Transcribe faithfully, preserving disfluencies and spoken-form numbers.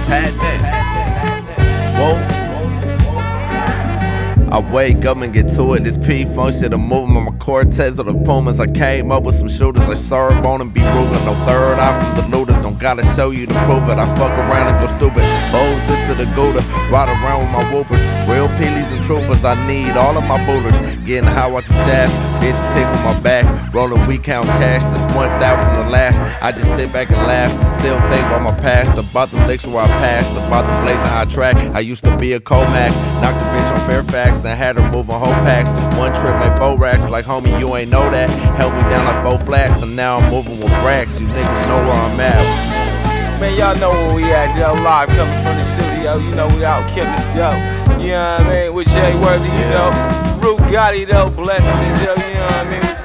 Whoa. I wake up and get to it, this P-Funk shit, I'm moving on my Cortez or the Pumas. I came up with some shooters, like serve on and be ruling. No third eye from the looters, don't gotta show you to prove it. I fuck around and go stupid, bold zips of the Gouda, ride around with my whoopers. Real peelies and troopers, I need all of my booters. Getting high, watch the shaft, bitch tickle my back. Rolling, we count cash, that's one thousand from the last. I just sit back and laugh, still think about my past. About the licks where I passed, about the blazing high track. I used to be a Comac, knocked a bitch on Fairfax and had her moving whole packs. One trip made four racks, like homie, you ain't know that. Held me down like four flats, and now I'm moving with racks. You niggas know where I'm at. Man, y'all know where we at, though. Live coming from the studio. You know we out killing this dope. You know what I mean? With Jay Worthy, you know. Root Gotti, though, blessing it, though. You know what I mean?